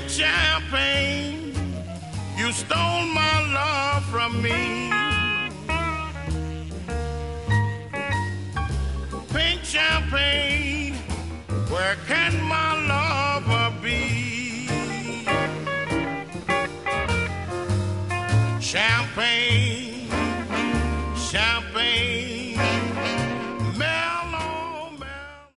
Pink champagne, you stole my love from me. Pink champagne, where can my lover be? Champagne,